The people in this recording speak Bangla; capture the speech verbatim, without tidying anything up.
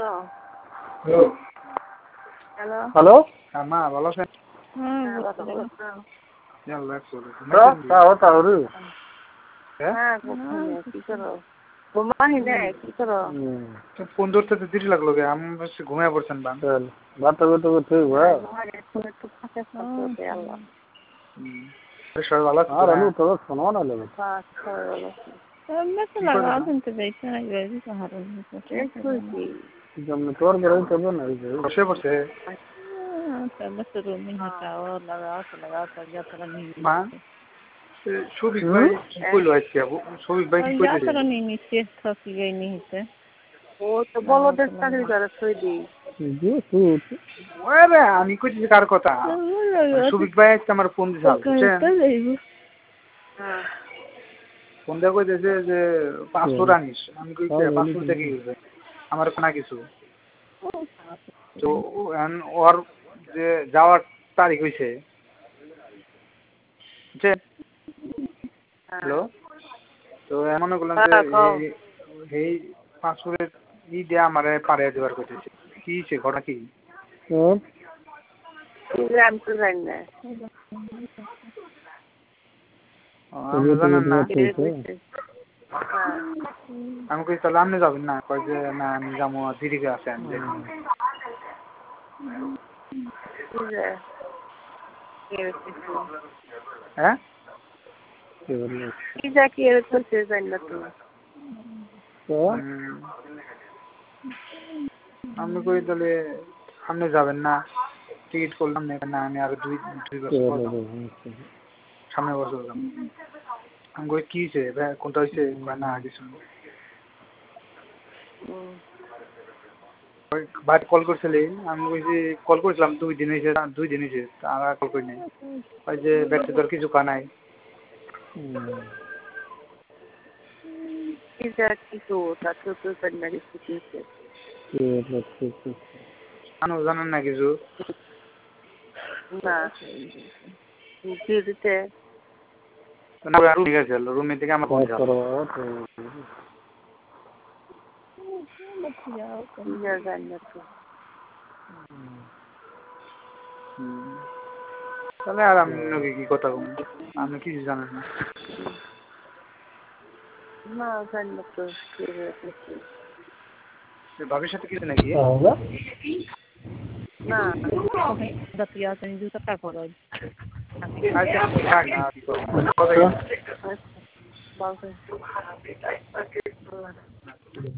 হ্যালো হ্যালো হ্যালো হ্যাঁ মা ভালো আছেন? হুম আল্লাহ করে তাও তাও রে হ্যাঁ কি করো ঘুমাই নেই কি করো ফোন ধরতে তো দেরি লাগলো গে আমি বসে ঘুমিয়ে পড়ছেন বান চল বাতা বাতা করতে বা একটু ফাঁকে ফাঁকে আল্লাহ সবাই ভালো আছে আর আলু তো শোনো না লাগে मैं लगा दिन तो बैठा है वैसे कहाँ रही जब मैं तोड़ के रही तब ना रही বসে বসে तब बस रूम में हटाओ लगाओ तो लगाओ तो जा कर नहीं মা শফিক ভাই কি কইলো আজকে শফিক ভাই কি जा কইছে कर नहीं नीचे थक गई नहीं से ও তো বলো দেশ চাকরি করে থই দি जी ठीक ওরে আমি কইছি কার কথা শফিক ভাই আজকে আমার ফোন দিছে বুঝছেন हाँ ফোন দিয়ে কইতেছে যে পাসপোর্ট আনিস আমি কইছি পাসপোর্ট দেখি আমার কোনা কিছু তো ওর যে যাওয়ার তারিখ হইছে হ্যালো তো এমন করলাম যে এই পাসপোর্টের ই দিয়ে আমারে পারে দেওয়ার কইতেছে কি হইছে ঘটনা কি हम तो जानना জানেন না আমি কই তাহলে আপনি যাবেন না কই যে না আমি যাবো দিদিকে আছে আমি হ্যাঁ কি যা কি এর করতে জানলা তো আমি কই তাহলে আপনি যাবেন না টিকিট করলাম না আমি আরো দুই দুই বছর সামনে বছর যাবো আমি কই কি হয়েছে কোনটা হয়েছে না কিছু ভাই কল করছিলি আমি কইছি কল করেছিলাম দুই দিন হয়েছে দুই দিন হয়েছে আর কল করি নাই ওই যে ব্যাটারি তোর কিছু কা নাই কি যা কি তো তা তো তো জানলা কিছু আনো জানেন না কিছু না কি দিতে না রুমে গেছে রুমে থেকে আমার ফোন करो যা জানলা তো তাহলে আর আমি নাকি কি কথা বলবো আপনি কিছু জানেন না না জানলা তো ভাবির সাথে কিছু নাকি না দতিয়া তুমি দুটো টাকা করো আচ্ছা থাক না কি করবো কথা বাবা